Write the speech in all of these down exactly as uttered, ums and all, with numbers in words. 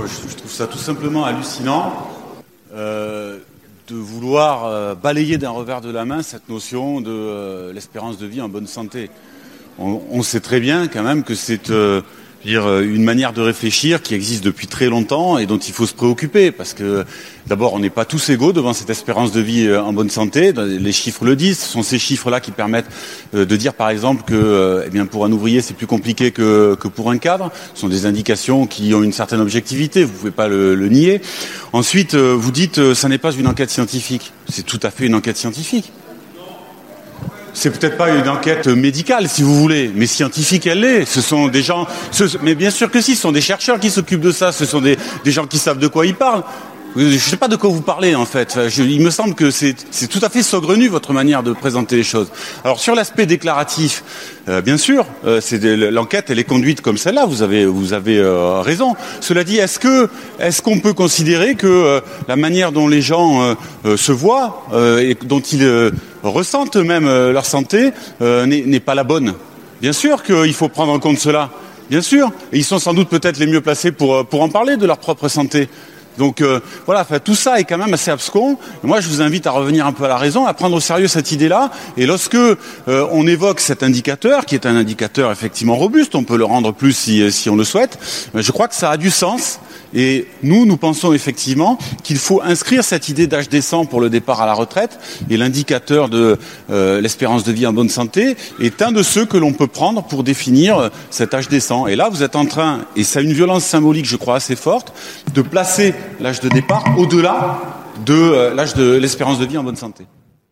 moi je, je trouve ça tout simplement hallucinant euh, de vouloir euh, balayer d'un revers de la main cette notion de euh, l'espérance de vie en bonne santé. On, on sait très bien quand même que c'est euh, dire, une manière de réfléchir qui existe depuis très longtemps et dont il faut se préoccuper parce que d'abord on n'est pas tous égaux devant cette espérance de vie en bonne santé, les chiffres le disent, ce sont ces chiffres-là qui permettent de dire par exemple que eh bien, pour un ouvrier c'est plus compliqué que, que pour un cadre, ce sont des indications qui ont une certaine objectivité, vous ne pouvez pas le, le nier. Ensuite vous dites ça n'est pas une enquête scientifique, c'est tout à fait une enquête scientifique. C'est peut-être pas une enquête médicale, si vous voulez, mais scientifique, elle l'est. Ce sont des gens, ce, mais bien sûr que si, ce sont des chercheurs qui s'occupent de ça, ce sont des, des gens qui savent de quoi ils parlent. Je ne sais pas de quoi vous parlez, en fait. Je, il me semble que c'est, c'est tout à fait saugrenu, votre manière de présenter les choses. Alors, sur l'aspect déclaratif, euh, bien sûr, euh, c'est de, l'enquête, elle est conduite comme celle-là, vous avez, vous avez euh, raison. Cela dit, est-ce que, est-ce qu'on peut considérer que euh, la manière dont les gens euh, euh, se voient euh, et dont ils euh, ressentent eux-mêmes euh, leur santé euh, n'est, n'est pas la bonne? Bien sûr qu'il faut prendre en compte cela. Bien sûr. Et ils sont sans doute peut-être les mieux placés pour, pour en parler de leur propre santé. Donc euh, voilà, enfin, tout ça est quand même assez abscon. Et moi, je vous invite à revenir un peu à la raison, à prendre au sérieux cette idée-là. Et lorsque euh, on évoque cet indicateur, qui est un indicateur effectivement robuste, on peut le rendre plus si, si on le souhaite, je crois que ça a du sens. Et nous, nous pensons effectivement qu'il faut inscrire cette idée d'âge décent pour le départ à la retraite. Et l'indicateur de euh, l'espérance de vie en bonne santé est un de ceux que l'on peut prendre pour définir euh, cet âge décent. Et là, vous êtes en train, et ça a une violence symbolique, je crois, assez forte, de placer l'âge de départ au-delà de euh, l'âge de l'espérance de vie en bonne santé.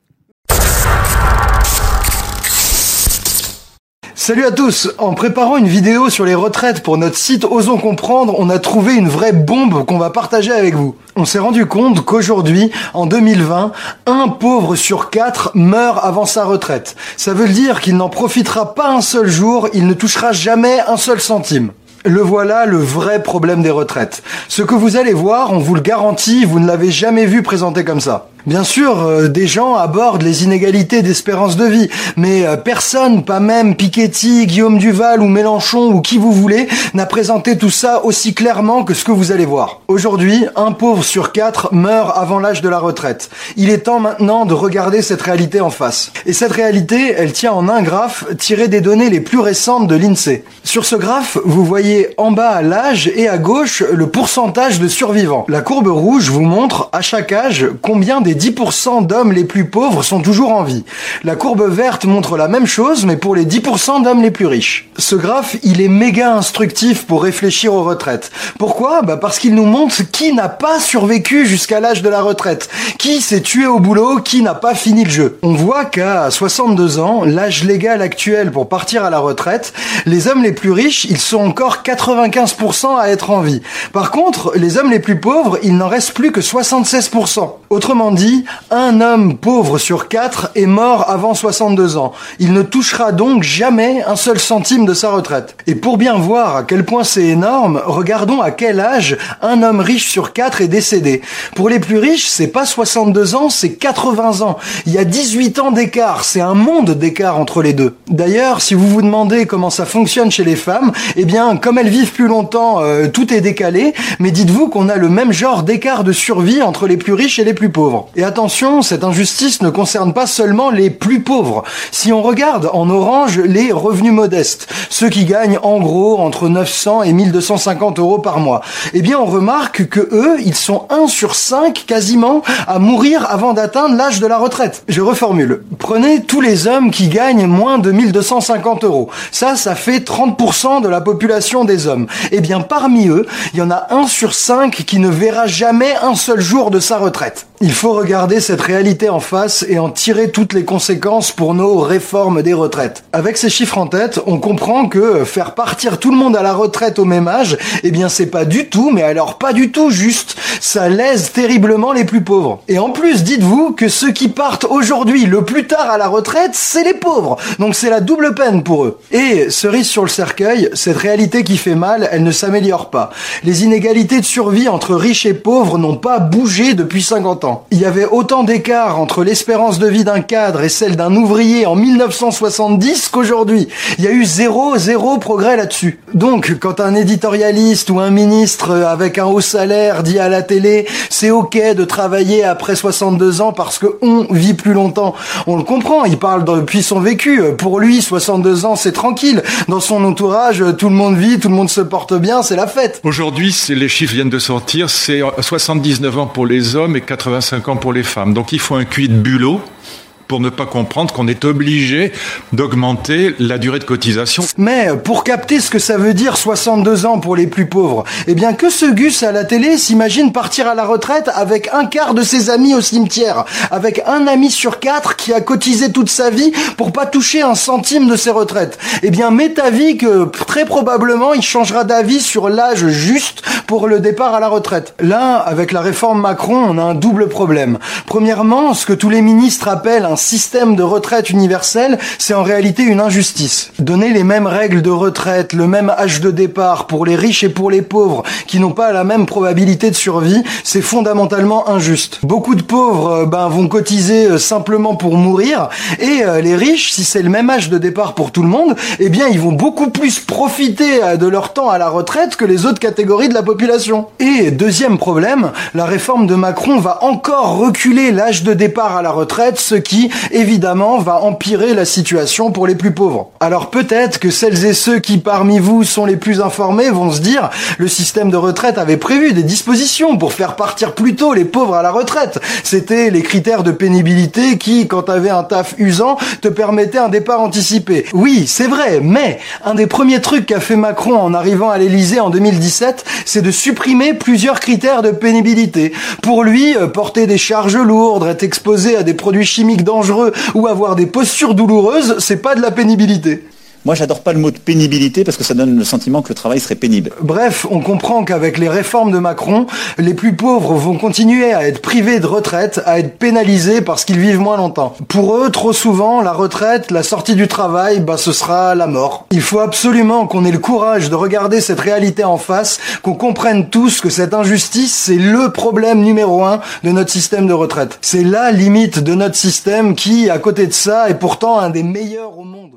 Salut à tous. En préparant une vidéo sur les retraites pour notre site Osons Comprendre, on a trouvé une vraie bombe qu'on va partager avec vous. On s'est rendu compte qu'aujourd'hui, en deux mille vingt, un pauvre sur quatre meurt avant sa retraite. Ça veut dire qu'il n'en profitera pas un seul jour, il ne touchera jamais un seul centime. Le voilà, le vrai problème des retraites. Ce que vous allez voir, on vous le garantit, vous ne l'avez jamais vu présenté comme ça. Bien sûr, euh, des gens abordent les inégalités d'espérance de vie, mais euh, personne, pas même Piketty, Guillaume Duval ou Mélenchon ou qui vous voulez, n'a présenté tout ça aussi clairement que ce que vous allez voir. Aujourd'hui, un pauvre sur quatre meurt avant l'âge de la retraite. Il est temps maintenant de regarder cette réalité en face. Et cette réalité, elle tient en un graphe tiré des données les plus récentes de l'INSEE. Sur ce graphe, vous voyez en bas l'âge et à gauche le pourcentage de survivants. La courbe rouge vous montre à chaque âge combien des dix pour cent d'hommes les plus pauvres sont toujours en vie. La courbe verte montre la même chose, mais pour les dix pour cent d'hommes les plus riches. Ce graphe, il est méga instructif pour réfléchir aux retraites. Pourquoi ? Bah parce qu'il nous montre qui n'a pas survécu jusqu'à l'âge de la retraite, qui s'est tué au boulot, qui n'a pas fini le jeu. On voit qu'à soixante-deux ans, l'âge légal actuel pour partir à la retraite, les hommes les plus riches, ils sont encore quatre-vingt-quinze pour cent à être en vie. Par contre, les hommes les plus pauvres, il n'en reste plus que soixante-seize pour cent. Autrement dit, un homme pauvre sur quatre est mort avant soixante-deux ans. Il ne touchera donc jamais un seul centime de sa retraite. Et pour bien voir à quel point c'est énorme, regardons à quel âge un homme riche sur quatre est décédé. Pour les plus riches, c'est pas soixante-deux ans, c'est quatre-vingts ans. Il y a dix-huit ans d'écart, c'est un monde d'écart entre les deux. D'ailleurs, si vous vous demandez comment ça fonctionne chez les femmes, eh bien, comme elles vivent plus longtemps, euh, tout est décalé, mais dites-vous qu'on a le même genre d'écart de survie entre les plus riches et les plus pauvres. Et attention, cette injustice ne concerne pas seulement les plus pauvres. Si on regarde en orange les revenus modestes, ceux qui gagnent en gros entre neuf cents et mille deux cent cinquante euros par mois, eh bien on remarque que eux, ils sont un sur cinq quasiment à mourir avant d'atteindre l'âge de la retraite. Je reformule. Prenez tous les hommes qui gagnent moins de mille deux cent cinquante euros. Ça, ça fait trente pour cent de la population des hommes. Eh bien parmi eux, il y en a un sur cinq qui ne verra jamais un seul jour de sa retraite. Il faut regarder cette réalité en face et en tirer toutes les conséquences pour nos réformes des retraites. Avec ces chiffres en tête, on comprend que faire partir tout le monde à la retraite au même âge, eh bien c'est pas du tout, mais alors pas du tout juste. Ça lèse terriblement les plus pauvres. Et en plus, dites-vous que ceux qui partent aujourd'hui le plus tard à la retraite, c'est les pauvres. Donc c'est la double peine pour eux. Et cerise sur le cercueil, cette réalité qui fait mal, elle ne s'améliore pas. Les inégalités de survie entre riches et pauvres n'ont pas bougé depuis cinquante ans. longtemps. Il y avait autant d'écart entre l'espérance de vie d'un cadre et celle d'un ouvrier en mille neuf cent soixante-dix qu'aujourd'hui. Il y a eu zéro, zéro progrès là-dessus. Donc, quand un éditorialiste ou un ministre avec un haut salaire dit à la télé « c'est ok de travailler après soixante-deux ans parce qu'on vit plus longtemps », on le comprend, il parle depuis son vécu. Pour lui, soixante-deux ans, c'est tranquille. Dans son entourage, tout le monde vit, tout le monde se porte bien, c'est la fête. Aujourd'hui, c'est, les chiffres viennent de sortir, c'est soixante-dix-neuf ans pour les hommes et quatre-vingt-cinq ans pour les femmes. Donc il faut un Q I de bulot pour ne pas comprendre qu'on est obligé d'augmenter la durée de cotisation. Mais pour capter ce que ça veut dire soixante-deux ans pour les plus pauvres, eh bien que ce Gus à la télé s'imagine partir à la retraite avec un quart de ses amis au cimetière, avec un ami sur quatre qui a cotisé toute sa vie pour pas toucher un centime de ses retraites. Eh bien mets ta vie que très probablement il changera d'avis sur l'âge juste pour le départ à la retraite. Là, avec la réforme Macron, on a un double problème. Premièrement, ce que tous les ministres appellent un système de retraite universel, c'est en réalité une injustice. Donner les mêmes règles de retraite, le même âge de départ pour les riches et pour les pauvres qui n'ont pas la même probabilité de survie, c'est fondamentalement injuste. Beaucoup de pauvres ben, vont cotiser simplement pour mourir et euh, les riches, si c'est le même âge de départ pour tout le monde, eh bien ils vont beaucoup plus profiter de leur temps à la retraite que les autres catégories de la population. Et deuxième problème, la réforme de Macron va encore reculer l'âge de départ à la retraite, ce qui évidemment va empirer la situation pour les plus pauvres. Alors peut-être que celles et ceux qui parmi vous sont les plus informés vont se dire le système de retraite avait prévu des dispositions pour faire partir plus tôt les pauvres à la retraite. C'était les critères de pénibilité qui, quand t'avais un taf usant, te permettaient un départ anticipé. Oui, c'est vrai, mais un des premiers trucs qu'a fait Macron en arrivant à l'Élysée en deux mille dix-sept, c'est de supprimer plusieurs critères de pénibilité. Pour lui, porter des charges lourdes, être exposé à des produits chimiques dangereux ou avoir des postures douloureuses, c'est pas de la pénibilité. Moi, j'adore pas le mot de pénibilité parce que ça donne le sentiment que le travail serait pénible. Bref, on comprend qu'avec les réformes de Macron, les plus pauvres vont continuer à être privés de retraite, à être pénalisés parce qu'ils vivent moins longtemps. Pour eux, trop souvent, la retraite, la sortie du travail, bah, ce sera la mort. Il faut absolument qu'on ait le courage de regarder cette réalité en face, qu'on comprenne tous que cette injustice, c'est le problème numéro un de notre système de retraite. C'est la limite de notre système qui, à côté de ça, est pourtant un des meilleurs au monde.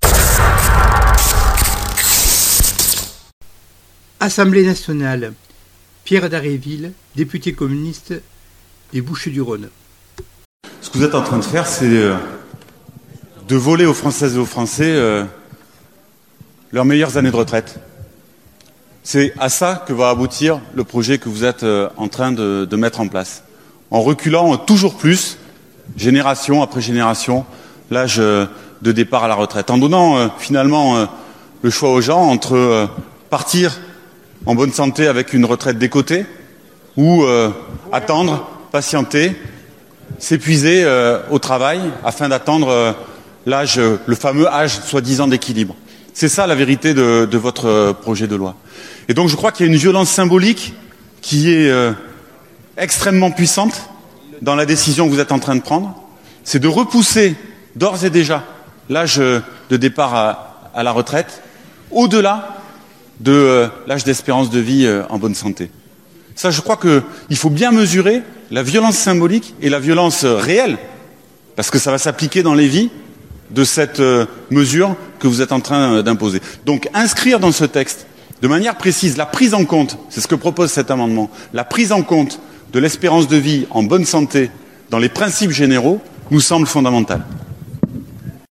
Assemblée nationale. Pierre Dharréville, député communiste des Bouches-du-Rhône. Ce que vous êtes en train de faire, c'est de voler aux Françaises et aux Français euh, leurs meilleures années de retraite. C'est à ça que va aboutir le projet que vous êtes euh, en train de, de mettre en place. En reculant toujours plus, génération après génération, l'âge euh, de départ à la retraite. En donnant euh, finalement euh, le choix aux gens entre euh, partir en bonne santé avec une retraite décotée ou euh, attendre, patienter, s'épuiser euh, au travail afin d'attendre euh, l'âge, euh, le fameux âge soi-disant d'équilibre. C'est ça la vérité de, de votre euh, projet de loi. Et donc je crois qu'il y a une violence symbolique qui est euh, extrêmement puissante dans la décision que vous êtes en train de prendre. C'est de repousser d'ores et déjà l'âge de départ à, à la retraite au-delà de euh, l'âge d'espérance de vie euh, en bonne santé. Ça, je crois qu'il faut bien mesurer la violence symbolique et la violence euh, réelle, parce que ça va s'appliquer dans les vies de cette euh, mesure que vous êtes en train euh, d'imposer. Donc, inscrire dans ce texte, de manière précise, la prise en compte, c'est ce que propose cet amendement, la prise en compte de l'espérance de vie en bonne santé dans les principes généraux, nous semble fondamentale.